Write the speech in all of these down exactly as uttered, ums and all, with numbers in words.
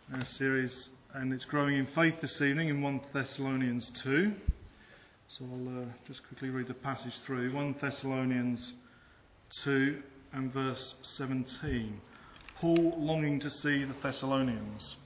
our series, and it's growing in faith this evening in First Thessalonians two. So I'll uh, just quickly read the passage through. First Thessalonians two and verse seventeen. Paul longing to see the Thessalonians.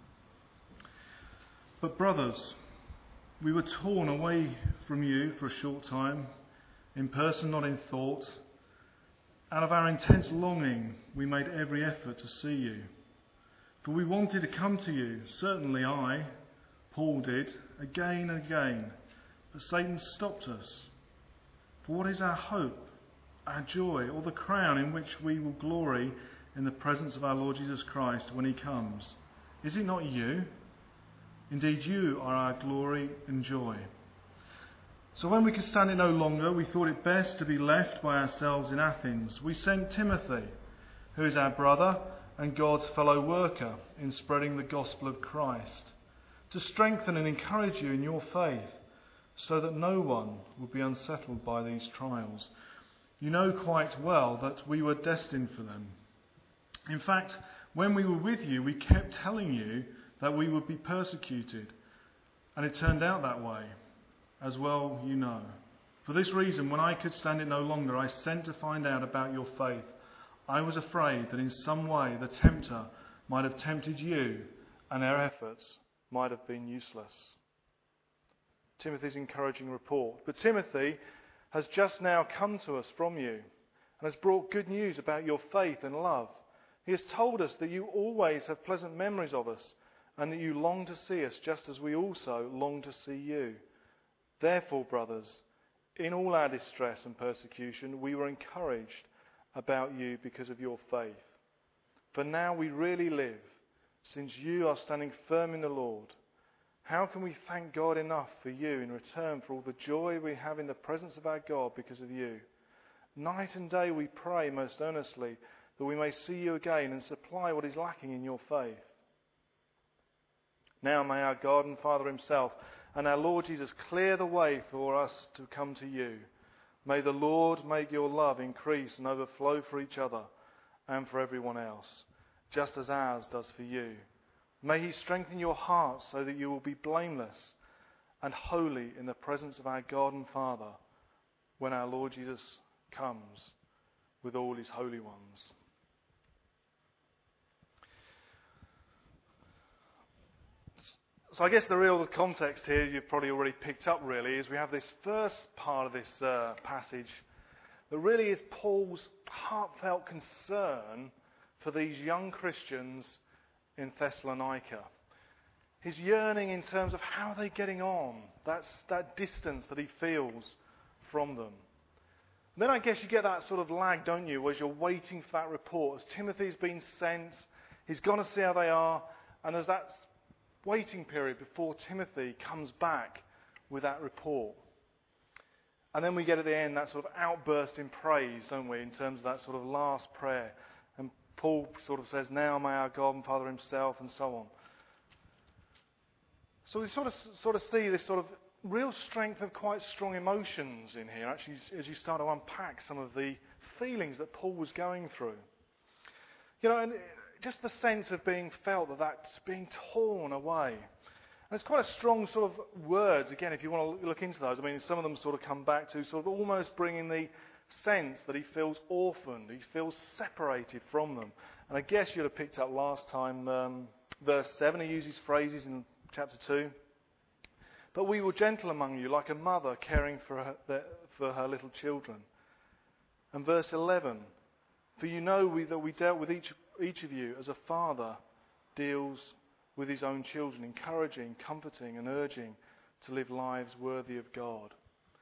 But brothers, we were torn away from you for a short time, in person, not in thought. Out of our intense longing, we made every effort to see you. For we wanted to come to you, certainly I, Paul did, again and again, but Satan stopped us. For what is our hope, our joy, or the crown in which we will glory in the presence of our Lord Jesus Christ when he comes? Is it not you? Indeed, you are our glory and joy. So when we could stand it no longer, we thought it best to be left by ourselves in Athens. We sent Timothy, who is our brother and God's fellow worker in spreading the gospel of Christ, to strengthen and encourage you in your faith, so that no one will be unsettled by these trials. You know quite well that we were destined for them. In fact, when we were with you, we kept telling you that we would be persecuted, and it turned out that way, as well you know. For this reason, when I could stand it no longer, I sent to find out about your faith. I was afraid that in some way the tempter might have tempted you, and our efforts might have been useless. Timothy's encouraging report. But Timothy has just now come to us from you and has brought good news about your faith and love. He has told us that you always have pleasant memories of us and that you long to see us just as we also long to see you. Therefore, brothers, in all our distress and persecution, we were encouraged about you because of your faith. For now we really live, since you are standing firm in the Lord. How can we thank God enough for you in return for all the joy we have in the presence of our God because of you? Night and day we pray most earnestly that we may see you again and supply what is lacking in your faith. Now may our God and Father himself and our Lord Jesus clear the way for us to come to you. May the Lord make your love increase and overflow for each other and for everyone else, just as ours does for you. May he strengthen your hearts so that you will be blameless and holy in the presence of our God and Father when our Lord Jesus comes with all his holy ones. So I guess the real context here, you've probably already picked up really, is we have this first part of this uh, passage that really is Paul's heartfelt concern for these young Christians in Thessalonica. His yearning in terms of how they're getting on, that's that distance that he feels from them. And then I guess you get that sort of lag, don't you, as you're waiting for that report. As Timothy's been sent, he's gone to see how they are, and there's that waiting period before Timothy comes back with that report. And then we get at the end that sort of outburst in praise, don't we, in terms of that sort of last prayer. And Paul sort of says, now may our God and Father himself, and so on. So we sort of sort of see this sort of real strength of quite strong emotions in here, actually, as you start to unpack some of the feelings that Paul was going through. You know, and just the sense of being felt that that's being torn away. And it's quite a strong sort of words, again, if you want to look into those. I mean, some of them sort of come back to sort of almost bringing the sense that he feels orphaned, he feels separated from them. And I guess you'd have picked up last time, um, verse seven, he uses phrases in chapter two. But we were gentle among you, like a mother caring for her, the, for her little children. And verse eleven, for you know we, that we dealt with each each of you as a father deals with his own children, encouraging, comforting and urging to live lives worthy of God.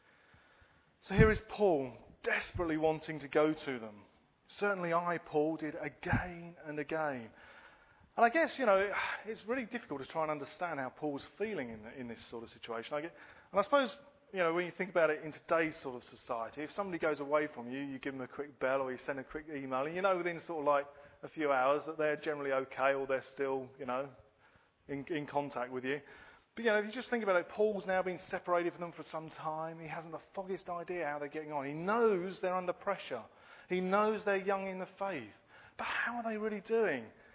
So here is Paul desperately wanting to go to them. Certainly I, Paul, did again and again. And I guess, you know, it's really difficult to try and understand how Paul's feeling in, the, in this sort of situation. I get, and I suppose, you know, when you think about it in today's sort of society, if somebody goes away from you, you give them a quick bell or you send a quick email, and you know within sort of like a few hours that they're generally okay or they're still, you know, in, in contact with you. But, you know, if you just think about it, Paul's now been separated from them for some time. He hasn't the foggiest idea how they're getting on. He knows they're under pressure. He knows they're young in the faith. But how are they really doing?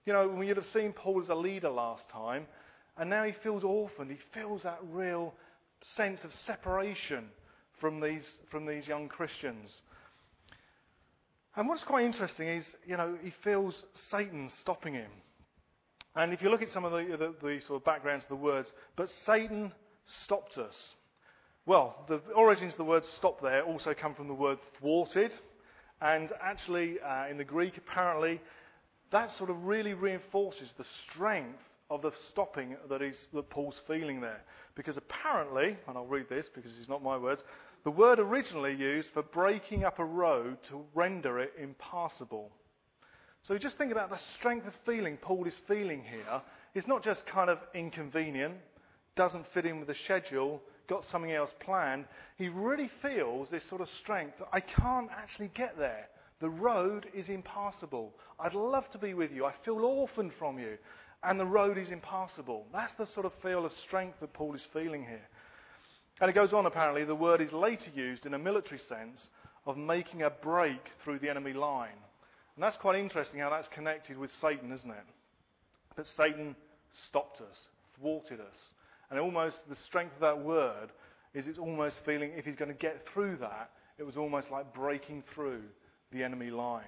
You know, we would have seen Paul as a leader last time, and now he feels orphaned. He feels that real sense of separation from these from these young Christians. And what's quite interesting is, you know, he feels Satan stopping him. And if you look at some of the, the, the sort of backgrounds of the words, but Satan stopped us. Well, the origins of the word stop there also come from the word thwarted. And actually, uh, in the Greek, apparently, that sort of really reinforces the strength of the stopping that, he's, that Paul's feeling there. Because apparently, and I'll read this because it's not my words, the word originally used for breaking up a road to render it impassable. So just think about the strength of feeling Paul is feeling here. It's not just kind of inconvenient, doesn't fit in with the schedule, got something else planned. He really feels this sort of strength that I can't actually get there. The road is impassable. I'd love to be with you. I feel orphaned from you. And the road is impassable. That's the sort of feel of strength that Paul is feeling here. And it goes on, apparently, the word is later used in a military sense of making a break through the enemy line. And that's quite interesting how that's connected with Satan, isn't it? But Satan stopped us, thwarted us. And almost the strength of that word is it's almost feeling if he's going to get through that, it was almost like breaking through the enemy line.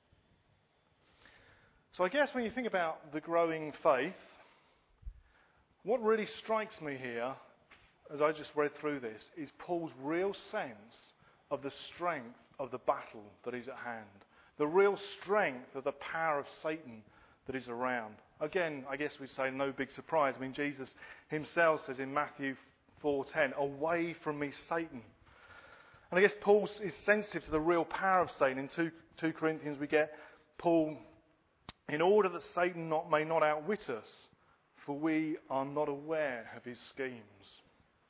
So I guess when you think about the growing faith, what really strikes me here, as I just read through this, is Paul's real sense of the strength of the battle that is at hand. The real strength of the power of Satan that is around. Again, I guess we'd say no big surprise. I mean, Jesus himself says in Matthew four ten, "Away from me, Satan." And I guess Paul is sensitive to the real power of Satan. In two Corinthians we get Paul, in order that Satan not, may not outwit us, for we are not aware of his schemes.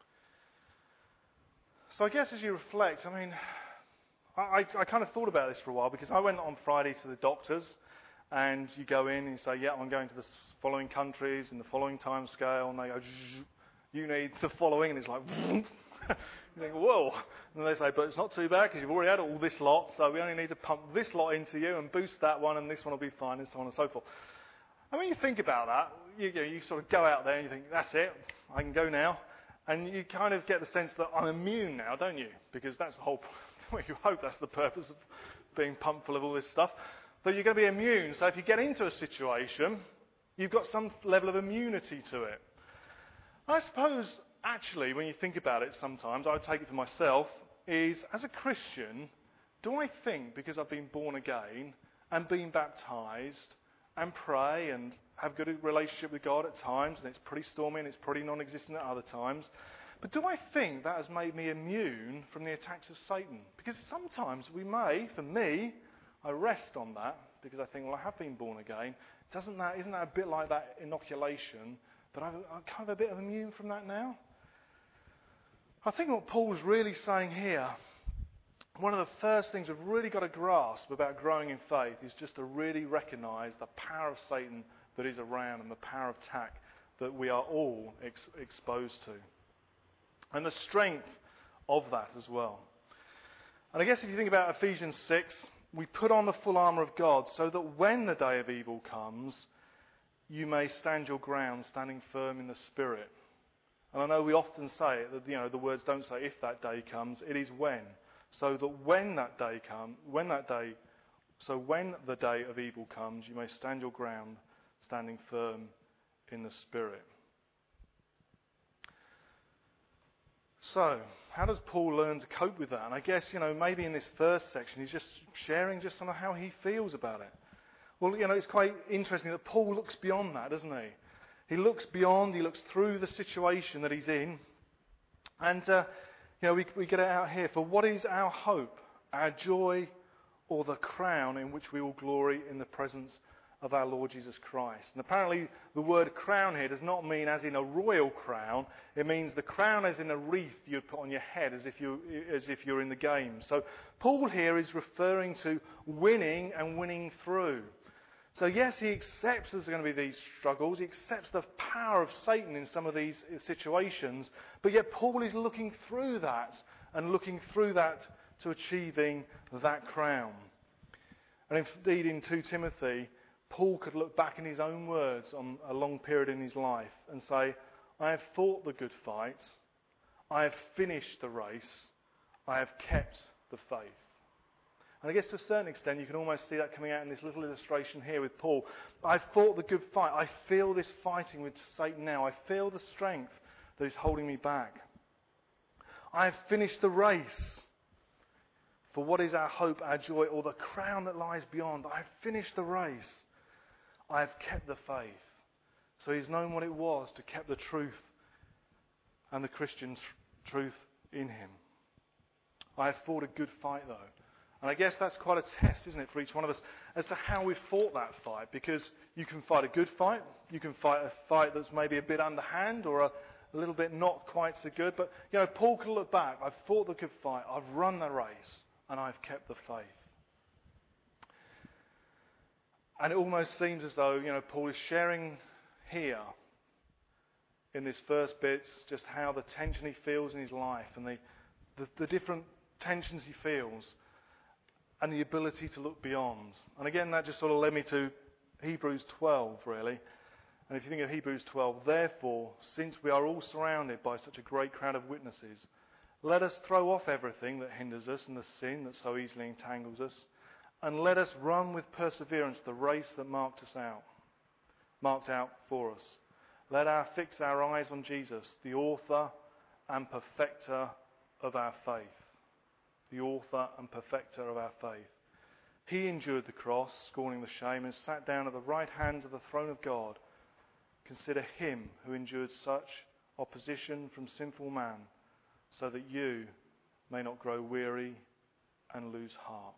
So I guess as you reflect, I mean, I, I kind of thought about this for a while because I went on Friday to the doctors and you go in and you say, yeah, I'm going to the following countries in the following time scale, and they go, you need the following, and it's like, you think, whoa. And they say, but it's not too bad because you've already had all this lot, so we only need to pump this lot into you and boost that one, and this one will be fine, and so on and so forth. And when you think about that, you, you, know, you sort of go out there and you think, that's it, I can go now. And you kind of get the sense that I'm immune now, don't you? Because that's the whole, well, you hope that's the purpose of being pumped full of all this stuff. But you're going to be immune. So if you get into a situation, you've got some level of immunity to it. I suppose, actually, when you think about it sometimes, I would take it for myself, is as a Christian, do I think because I've been born again and been baptised and pray and have a good relationship with God at times, and it's pretty stormy and it's pretty non-existent at other times, but do I think that has made me immune from the attacks of Satan? Because sometimes we may, for me, I rest on that because I think, well, I have been born again. Doesn't that, isn't that a bit like that inoculation that I'm, I'm kind of a bit of immune from that now? I think what Paul's really saying here, one of the first things we've really got to grasp about growing in faith is just to really recognise the power of Satan that is around and the power of attack that we are all ex- exposed to. And the strength of that as well. And I guess if you think about Ephesians six, we put on the full armour of God so that when the day of evil comes, you may stand your ground, standing firm in the Spirit. And I know we often say it, that, you know, the words don't say if that day comes, it is when. So that when that day comes, when that day, so when the day of evil comes, you may stand your ground, standing firm in the Spirit. So, how does Paul learn to cope with that? And I guess, you know, maybe in this first section, he's just sharing just some of how he feels about it. Well, you know, it's quite interesting that Paul looks beyond that, doesn't he? He looks beyond, he looks through the situation that he's in. And, uh, you know, we, we get it out here. For what is our hope, our joy, or the crown in which we will glory in the presence of our Lord Jesus Christ? And apparently the word crown here does not mean as in a royal crown. It means the crown as in a wreath you'd put on your head as if, you, as if you're in the game. So Paul here is referring to winning and winning through. So yes, he accepts there's going to be these struggles. He accepts the power of Satan in some of these situations. But yet Paul is looking through that and looking through that to achieving that crown. And indeed in Second Timothy, Paul could look back in his own words on a long period in his life and say, I have fought the good fight, I have finished the race, I have kept the faith. And I guess to a certain extent you can almost see that coming out in this little illustration here with Paul. I've fought the good fight. I feel this fighting with Satan now. I feel the strength that is holding me back. I have finished the race. For what is our hope, our joy, or the crown that lies beyond? I have finished the race. I have kept the faith. So he's known what it was to keep the truth and the Christian tr- truth in him. I have fought a good fight though. And I guess that's quite a test, isn't it, for each one of us as to how we've fought that fight. Because you can fight a good fight. You can fight a fight that's maybe a bit underhand or a, a little bit not quite so good. But, you know, Paul can look back. I've fought the good fight. I've run the race. And I've kept the faith. And it almost seems as though, you know, Paul is sharing here in this first bit just how the tension he feels in his life and the, the, the different tensions he feels and the ability to look beyond. And again, that just sort of led me to Hebrews twelve, really. And if you think of Hebrews twelve, therefore, since we are all surrounded by such a great crowd of witnesses, let us throw off everything that hinders us and the sin that so easily entangles us, and let us run with perseverance the race that marked us out, marked out for us. Let us fix our eyes on Jesus, the author and perfecter of our faith. The author and perfecter of our faith. He endured the cross, scorning the shame, and sat down at the right hand of the throne of God. Consider him who endured such opposition from sinful man, so that you may not grow weary and lose heart.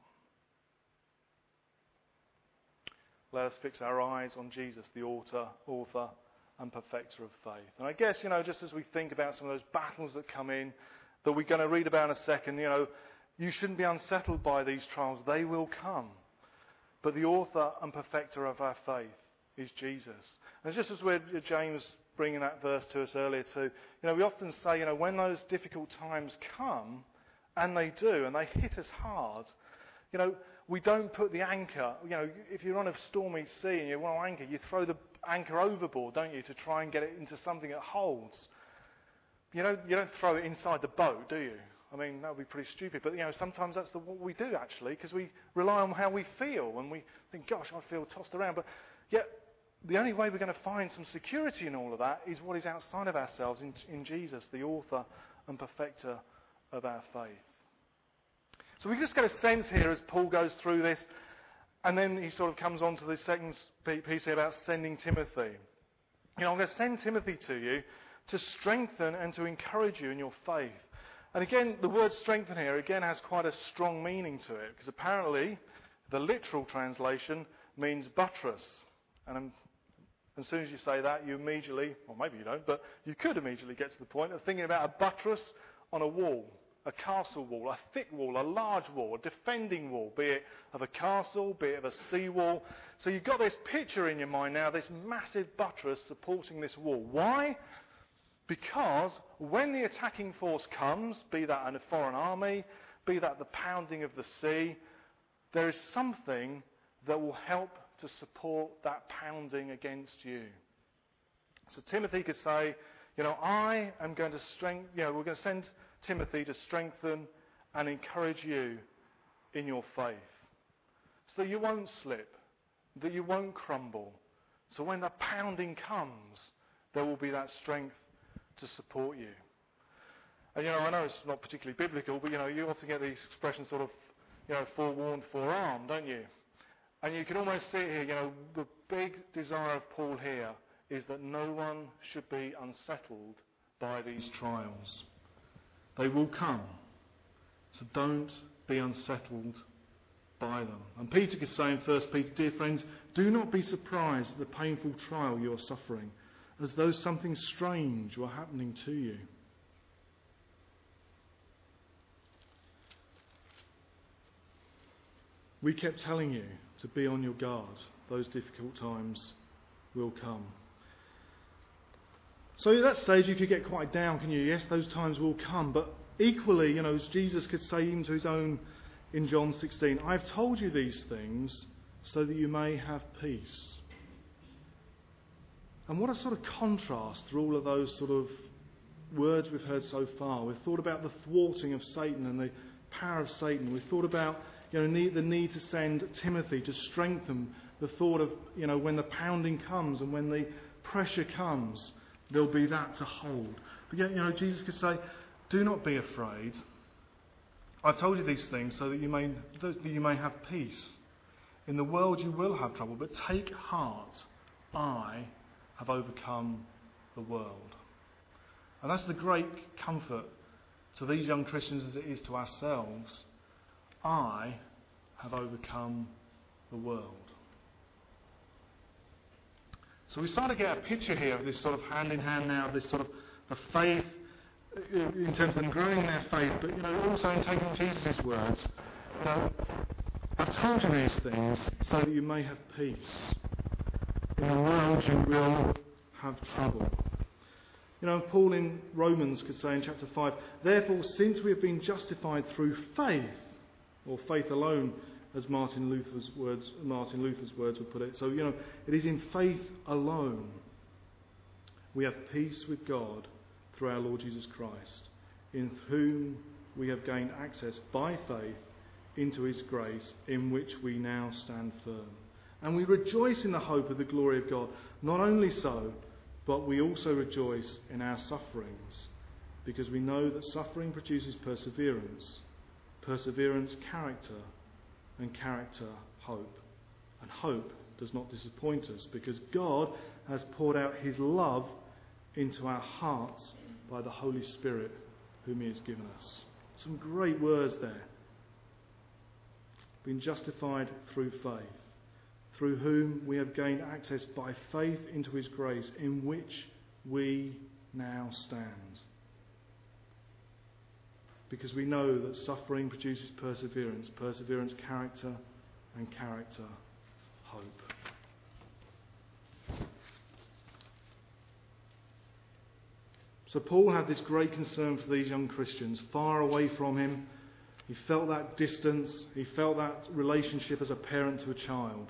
Let us fix our eyes on Jesus, the author, author and perfecter of faith. And I guess, you know, just as we think about some of those battles that come in, that we're going to read about in a second, you know, you shouldn't be unsettled by these trials. They will come. But the author and perfecter of our faith is Jesus. And it's just as we're, James bringing that verse to us earlier too, you know, we often say, you know, when those difficult times come, and they do, and they hit us hard, you know, we don't put the anchor, you know, if you're on a stormy sea and you want to anchor, you throw the anchor overboard, don't you, to try and get it into something that holds. You know, you don't throw it inside the boat, do you? I mean, that would be pretty stupid. But, you know, sometimes that's the, what we do, actually, because we rely on how we feel. And we think, gosh, I feel tossed around. But yet, the only way we're going to find some security in all of that is what is outside of ourselves in, in Jesus, the author and perfecter of our faith. So we just get a sense here as Paul goes through this. And then he sort of comes on to the second piece here about sending Timothy. You know, I'm going to send Timothy to you to strengthen and to encourage you in your faith. And again, the word strengthen here, again, has quite a strong meaning to it. Because apparently, the literal translation means buttress. And um, as soon as you say that, you immediately, or maybe you don't, but you could immediately get to the point of thinking about a buttress on a wall. A castle wall, a thick wall, a large wall, a defending wall, be it of a castle, be it of a sea wall. So you've got this picture in your mind now, this massive buttress supporting this wall. Why? Because when the attacking force comes, be that a foreign army, be that the pounding of the sea, there is something that will help to support that pounding against you. So Timothy could say, you know, I am going to strengthen, you know, we're going to send Timothy to strengthen and encourage you in your faith. So that you won't slip, that you won't crumble. So when the pounding comes, there will be that strength to support you. And, you know, I know it's not particularly biblical, but, you know, you often get these expressions sort of, you know, forewarned, forearmed, don't you? And you can almost see it here, you know, the big desire of Paul here is that no one should be unsettled by these trials. They will come. So don't be unsettled by them. And Peter could say in First Peter, dear friends, do not be surprised at the painful trial you are suffering, as though something strange were happening to you. We kept telling you to be on your guard. Those difficult times will come. So at that stage you could get quite down, can you? Yes, those times will come. But equally, you know, as Jesus could say even to his own in John sixteen, I've told you these things so that you may have peace. And what a sort of contrast through all of those sort of words we've heard so far. We've thought about the thwarting of Satan and the power of Satan. We've thought about, you know, need, the need to send Timothy to strengthen the thought of, you know, when the pounding comes and when the pressure comes, there'll be that to hold. But yet, you know, Jesus could say, do not be afraid. I've told you these things so that you may that you may have peace. In the world you will have trouble, but take heart. I have overcome the world. And that's the great comfort to these young Christians as it is to ourselves. I have overcome the world. So we start to get a picture here of this sort of hand in hand now, this sort of the faith in terms of them growing in their faith, but you know, also in taking Jesus' words. You know, I've told you these things so that you may have peace. In the world you will have trouble. You know, Paul in Romans could say in chapter five, therefore, since we have been justified through faith, or faith alone, as Martin Luther's words, Martin Luther's words would put it. So, you know, it is in faith alone we have peace with God through our Lord Jesus Christ, in whom we have gained access by faith into his grace, in which we now stand firm. And we rejoice in the hope of the glory of God. Not only so, but we also rejoice in our sufferings, because we know that suffering produces perseverance, perseverance character, and character hope. And hope does not disappoint us, because God has poured out his love into our hearts by the Holy Spirit whom he has given us. Some great words there. Been justified through faith, through whom we have gained access by faith into his grace, in which we now stand. Because we know that suffering produces perseverance, perseverance character, and character hope. So Paul had this great concern for these young Christians, far away from him. He felt that distance. He felt that relationship as a parent to a child.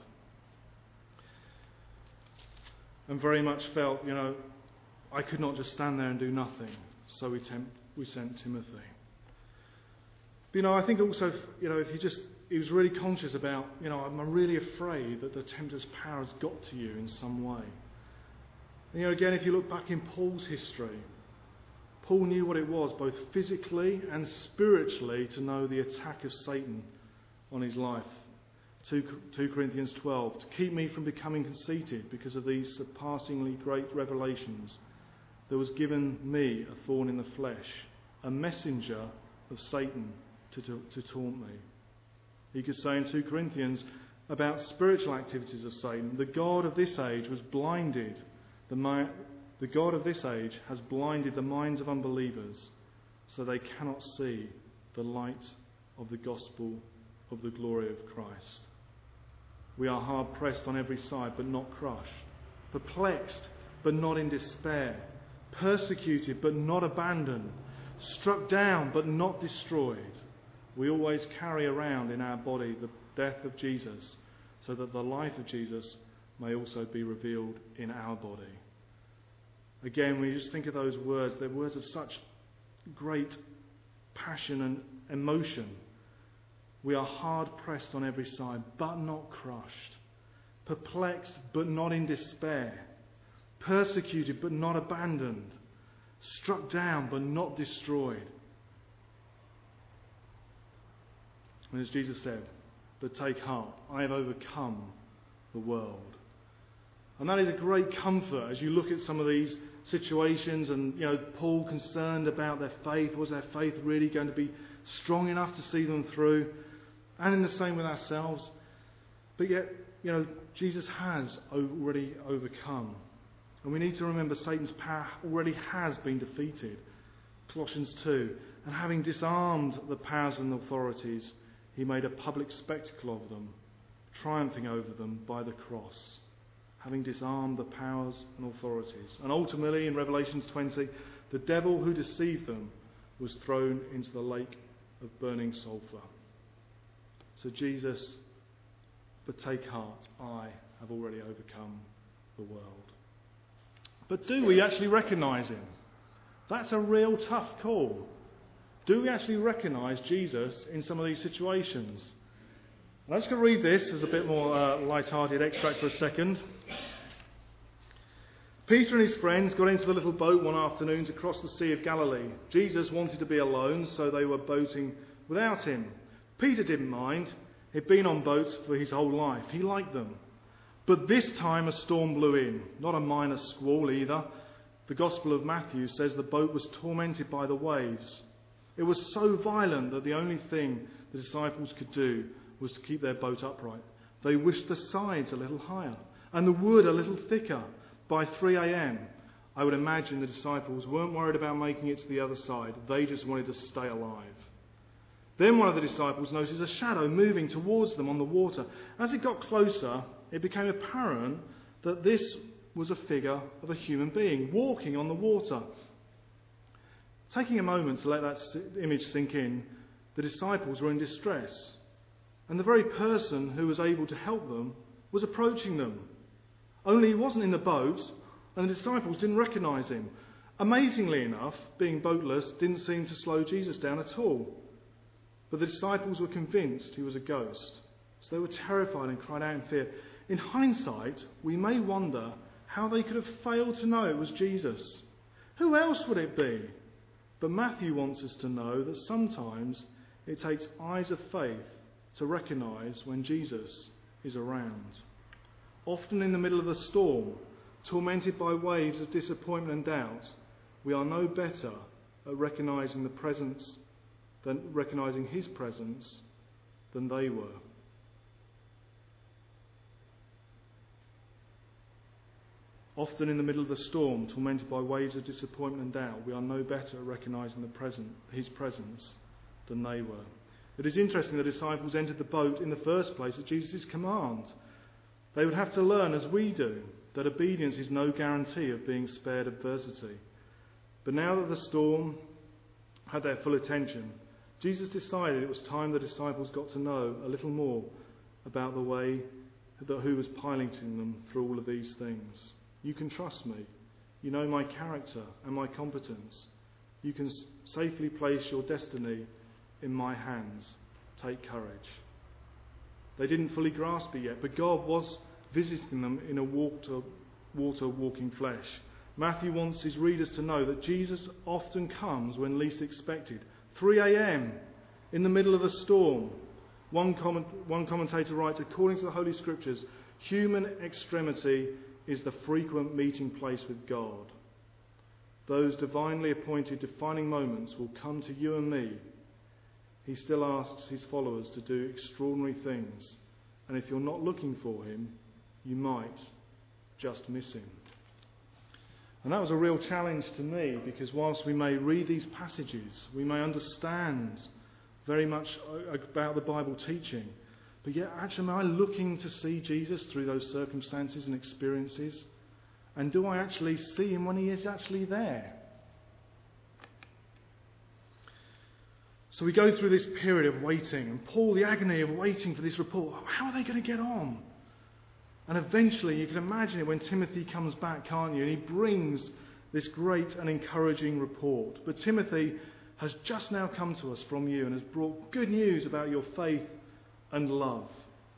And very much felt, you know, I could not just stand there and do nothing. So we, temp- we sent Timothy. But, you know, I think also, you know, if he just, he was really conscious about, you know, I'm really afraid that the tempter's power has got to you in some way. And, you know, again, if you look back in Paul's history, Paul knew what it was, both physically and spiritually, to know the attack of Satan on his life. two Corinthians twelve, to keep me from becoming conceited because of these surpassingly great revelations, there was given me a thorn in the flesh, a messenger of Satan to, to, to taunt me. He could say in two Corinthians about spiritual activities of Satan, the God of this age was blinded, the mind, The God of this age has blinded the minds of unbelievers so they cannot see the light of the gospel of the glory of Christ. We are hard pressed on every side but not crushed, perplexed but not in despair, persecuted but not abandoned, struck down but not destroyed. We always carry around in our body the death of Jesus, so that the life of Jesus may also be revealed in our body. Again, when you just think of those words, they're words of such great passion and emotion. We are hard pressed on every side, but not crushed. Perplexed, but not in despair. Persecuted, but not abandoned. Struck down, but not destroyed. And as Jesus said, but take heart, I have overcome the world. And that is a great comfort as you look at some of these situations, and, you know, Paul concerned about their faith. Was their faith really going to be strong enough to see them through? And in the same with ourselves. But yet, you know, Jesus has already overcome. And we need to remember Satan's power already has been defeated. Colossians two. And having disarmed the powers and authorities, he made a public spectacle of them, triumphing over them by the cross. Having disarmed the powers and authorities. And ultimately, in Revelation twenty, the devil who deceived them was thrown into the lake of burning sulphur. So Jesus But take heart, I have already overcome the world. But do we actually recognise him? That's a real tough call. Do we actually recognise Jesus in some of these situations? I'm just going to read this as a bit more uh, light-hearted extract for a second. Peter and his friends got into the little boat one afternoon to cross the Sea of Galilee. Jesus wanted to be alone, so they were boating without him. Peter didn't mind. He'd been on boats for his whole life. He liked them. But this time a storm blew in. Not a minor squall either. The Gospel of Matthew says the boat was tormented by the waves. It was so violent that the only thing the disciples could do was to keep their boat upright. They wished the sides a little higher and the wood a little thicker. By three a.m, I would imagine the disciples weren't worried about making it to the other side. They just wanted to stay alive. Then one of the disciples noticed a shadow moving towards them on the water. As it got closer, it became apparent that this was a figure of a human being walking on the water. Taking a moment to let that image sink in, the disciples were in distress. And the very person who was able to help them was approaching them. Only he wasn't in the boat, and the disciples didn't recognise him. Amazingly enough, being boatless didn't seem to slow Jesus down at all. But the disciples were convinced he was a ghost, so they were terrified and cried out in fear. In hindsight, we may wonder how they could have failed to know it was Jesus. Who else would it be? But Matthew wants us to know that sometimes it takes eyes of faith to recognise when Jesus is around. Often in the middle of the storm, tormented by waves of disappointment and doubt, we are no better at recognising the presence than recognising his presence than they were. Often in the middle of the storm, tormented by waves of disappointment and doubt, we are no better at recognising the present, his presence than they were. It is interesting the disciples entered the boat in the first place at Jesus' command. They would have to learn, as we do, that obedience is no guarantee of being spared adversity. But now that the storm had their full attention, Jesus decided it was time the disciples got to know a little more about the way that who was piloting them through all of these things. You can trust me. You know my character and my competence. You can safely place your destiny in my hands. Take courage. They didn't fully grasp it yet, but God was visiting them in a water, water walking flesh. Matthew wants his readers to know that Jesus often comes when least expected. three a.m. in the middle of a storm. One, comment, one commentator writes, according to the Holy Scriptures, human extremity is the frequent meeting place with God. Those divinely appointed defining moments will come to you and me. He still asks his followers to do extraordinary things. And if you're not looking for him, you might just miss him. And that was a real challenge to me, because whilst we may read these passages, we may understand very much about the Bible teaching, but yet actually am I looking to see Jesus through those circumstances and experiences? And do I actually see him when he is actually there? So we go through this period of waiting, and Paul, the agony of waiting for this report. How are they going to get on? And eventually, you can imagine it when Timothy comes back, can't you? And he brings this great and encouraging report. But Timothy has just now come to us from you and has brought good news about your faith and love.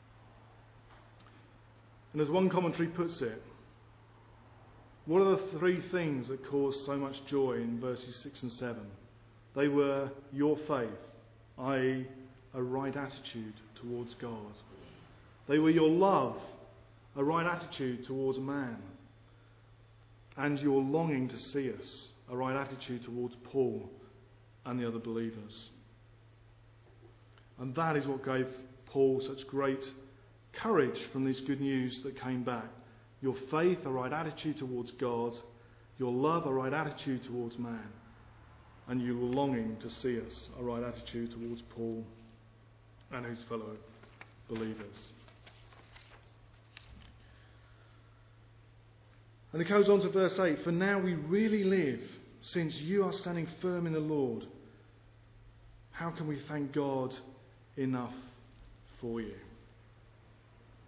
And as one commentary puts it, what are the three things that caused so much joy in verses six and seven? They were your faith, that is a right attitude towards God. They were your love, a right attitude towards man. And your longing to see us, a right attitude towards Paul and the other believers. And that is what gave Paul such great courage from this good news that came back. Your faith, a right attitude towards God. Your love, a right attitude towards man. And your longing to see us, a right attitude towards Paul and his fellow believers. And it goes on to verse eight. For now we really live, since you are standing firm in the Lord. How can we thank God enough for you?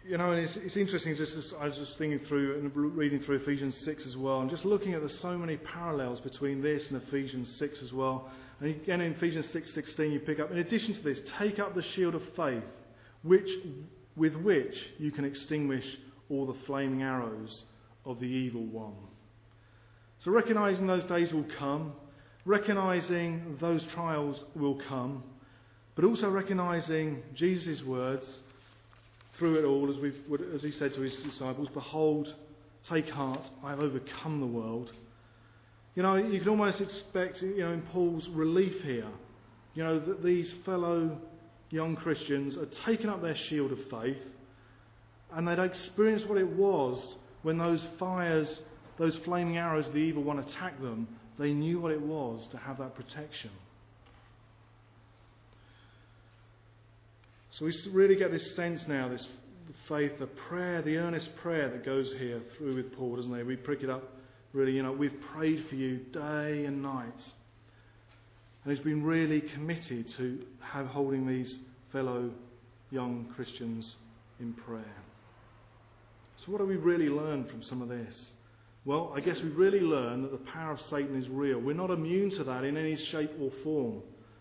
You know, and it's, it's interesting, just as I was just thinking through and reading through Ephesians six as well, and just looking at there's so many parallels between this and Ephesians six as well. And again in Ephesians six sixteen you pick up, in addition to this, take up the shield of faith, which with which you can extinguish all the flaming arrows of the evil one. So recognising those days will come, recognising those trials will come, but also recognising Jesus' words through it all, as we've, as he said to his disciples, behold, take heart, I have overcome the world. You know, you can almost expect, you know, in Paul's relief here, you know, that these fellow young Christians had taken up their shield of faith and they'd experienced what it was when those fires, those flaming arrows of the evil one attacked them. They knew what it was to have that protection. So we really get this sense now, this faith, the prayer, the earnest prayer that goes here through with Paul, doesn't it? We pick it up really, you know, we've prayed for you day and night. And he's been really committed to have holding these fellow young Christians in prayer. So what do we really learn from some of this? Well, I guess we really learn that the power of Satan is real. We're not immune to that in any shape or form.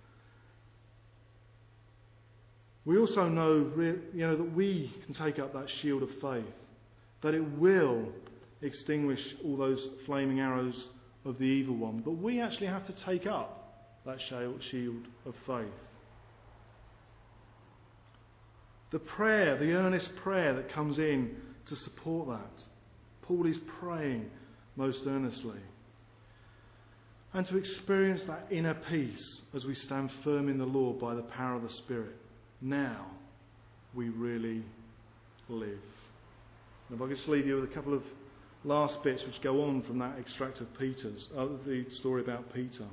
We also know, you know, that we can take up that shield of faith, that it will extinguish all those flaming arrows of the evil one. But we actually have to take up that shield of faith. The prayer, the earnest prayer that comes in to support that. Paul is praying most earnestly. And to experience that inner peace as we stand firm in the Lord by the power of the Spirit. Now we really live. And if I could just leave you with a couple of last bits which go on from that extract of Peter's, uh, the story about Peter.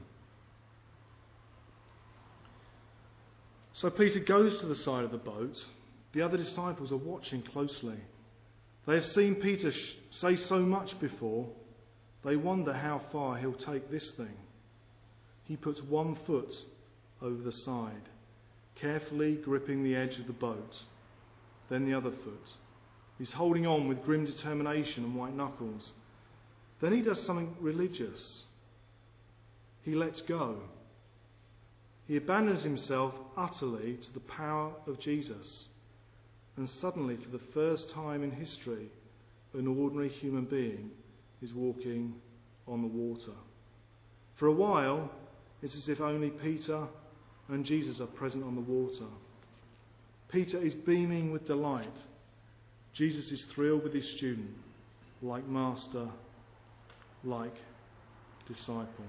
So Peter goes to the side of the boat. The other disciples are watching closely. They have seen Peter sh- say so much before. They wonder how far he'll take this thing. He puts one foot over the side, carefully gripping the edge of the boat, then the other foot. He's holding on with grim determination and white knuckles. Then he does something religious. He lets go. He abandons himself utterly to the power of Jesus. And suddenly, for the first time in history, an ordinary human being is walking on the water. For a while, it's as if only Peter and Jesus are present on the water. Peter is beaming with delight. Jesus is thrilled with his student, like master, like disciple.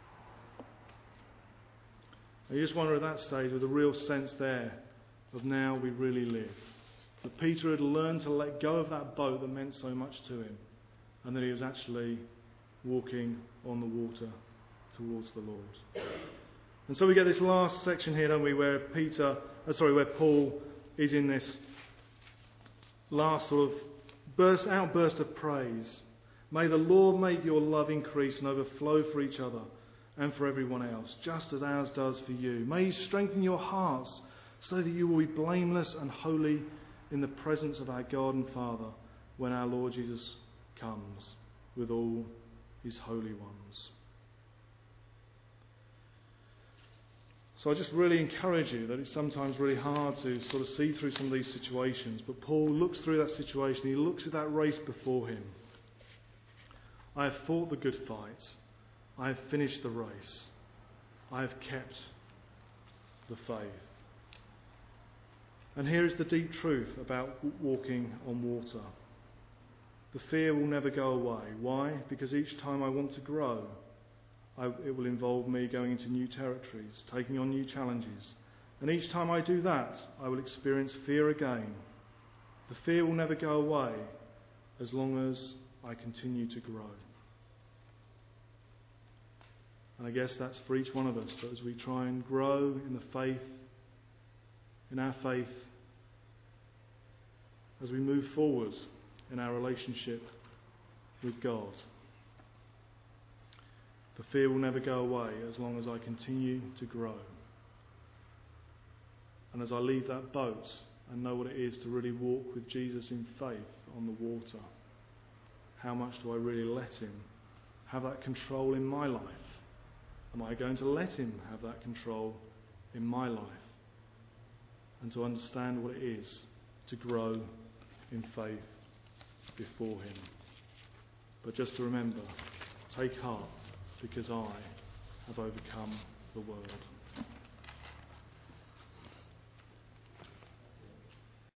And you just wonder at that stage with a real sense there of now we really live. That Peter had learned to let go of that boat that meant so much to him, and that he was actually walking on the water towards the Lord. And so we get this last section here, don't we, where Peter, uh, sorry, where Paul is in this last sort of burst, outburst of praise. May the Lord make your love increase and overflow for each other and for everyone else, just as ours does for you. May He strengthen your hearts so that you will be blameless and holy in the presence of our God and Father when our Lord Jesus comes with all His holy ones. So I just really encourage you that it's sometimes really hard to sort of see through some of these situations, but Paul looks through that situation, he looks at that race before him. I have fought the good fight. I have finished the race. I have kept the faith. And here is the deep truth about walking on water. The fear will never go away. Why? Because each time I want to grow, I, it will involve me going into new territories, taking on new challenges. And each time I do that, I will experience fear again. The fear will never go away as long as I continue to grow. And I guess that's for each one of us, that as we try and grow in the faith, in our faith, as we move forward in our relationship with God. The fear will never go away as long as I continue to grow. And as I leave that boat and know what it is to really walk with Jesus in faith on the water. How much do I really let him have that control in my life? Am I going to let him have that control in my life? And to understand what it is to grow in faith before him. But just to remember, take heart, because I have overcome the world.